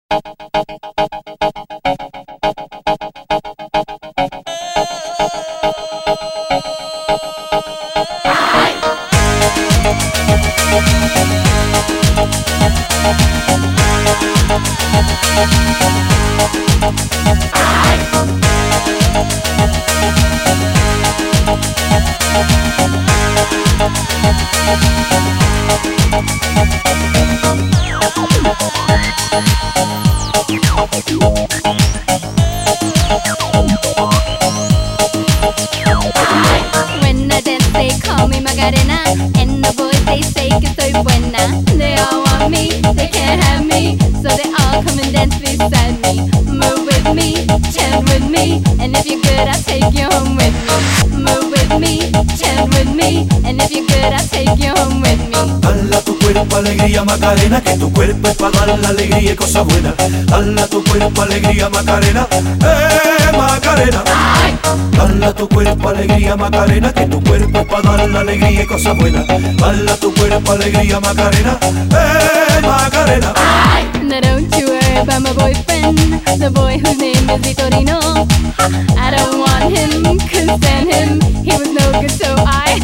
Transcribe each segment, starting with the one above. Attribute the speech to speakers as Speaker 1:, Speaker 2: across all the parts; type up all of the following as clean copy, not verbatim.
Speaker 1: When I dance they call me Macarena, and the boys they say que soy buena. They all want me, they can't have me, so they all come and dance beside me. Move with me, chant with me, and if you're good I'll take you home with me. Move with me, chant with me, and if you're good I'll take you home with me.
Speaker 2: Dala tu cuerpo alegría Macarena, que tu cuerpo es para dar la alegría y cosas buenas. Dala tu cuerpo alegría Macarena, Macarena. Dala tu cuerpo alegría Macarena, que tu cuerpo es para dar la alegría y cosas buenas. Dala tu cuerpo alegría Macarena, Macarena.
Speaker 1: Now don't you worry about my boyfriend, the boy whose name is Vitorino. I don't want him, couldn't stand him, he was no good so I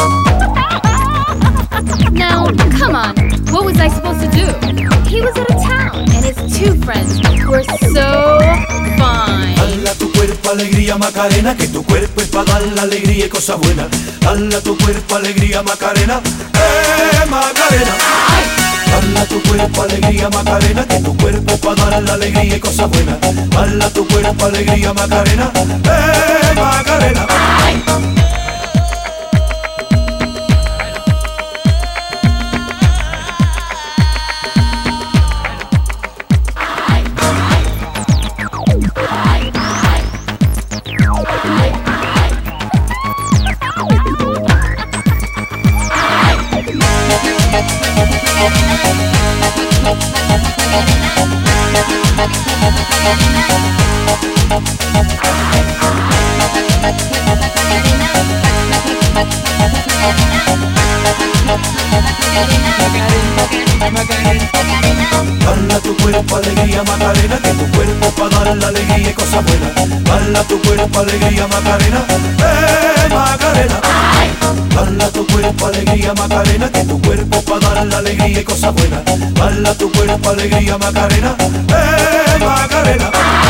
Speaker 1: Now, come on, what was I supposed to do? He was out of town, and his two friends were so fine.
Speaker 2: Dala tu cuerpo alegría Macarena, que tu cuerpo es para dar la alegría y cosas buenas. Dala tu cuerpo alegría Macarena, Macarena. Dala tu cuerpo alegría Macarena, que tu cuerpo es para dar la alegría y cosas buenas. Dala tu cuerpo alegría Macarena, Macarena. Dala tu cuerpo alegría Macarena, que tu cuerpo es para dar la alegría y cosas buenas. Dala tu cuerpo alegría Macarena, Macarena. Dala tu cuerpo alegría Macarena, que tu cuerpo es para dar la alegría y cosas buenas. Dala tu cuerpo alegría Macarena, Macarena.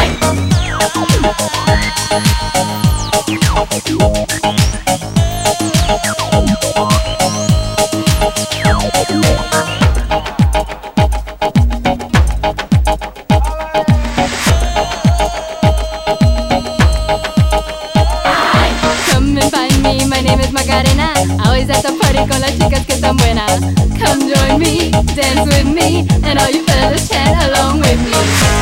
Speaker 1: Come and find me, my name is Macarena. Always at the party con las chicas que están buenas. Come join me, dance with me, and all you fellas chant along with me.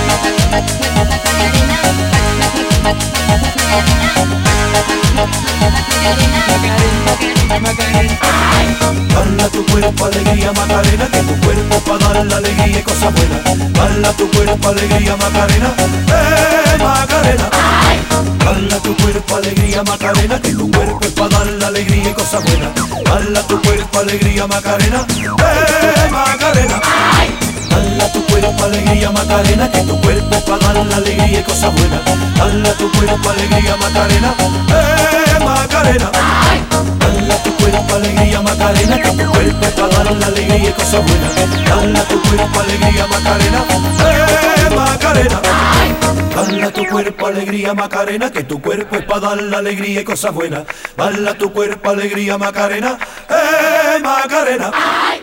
Speaker 2: Dala tu cuerpo alegría Macarena, que tu cuerpo es para dar la alegría y cosas buenas. Dala tu cuerpo alegría Macarena, Macarena. Dala tu cuerpo alegría Macarena, que tu cuerpo es para dar la alegría y cosas buenas. Dala tu cuerpo alegría Macarena, Macarena. Dala tu cuerpo alegría Macarena, que tu cuerpo es para dar la alegría y cosas buenas. Dala tu cuerpo alegría Macarena, Macarena. Dala tu cuerpo alegría Macarena, que tu cuerpo es para dar la alegría y cosas buenas. Dala tu cuerpo alegría Macarena, Macarena. Dala tu cuerpo alegría Macarena, que tu cuerpo es para dar la alegría y cosas buenas. Dala tu cuerpo alegría Macarena, Macarena.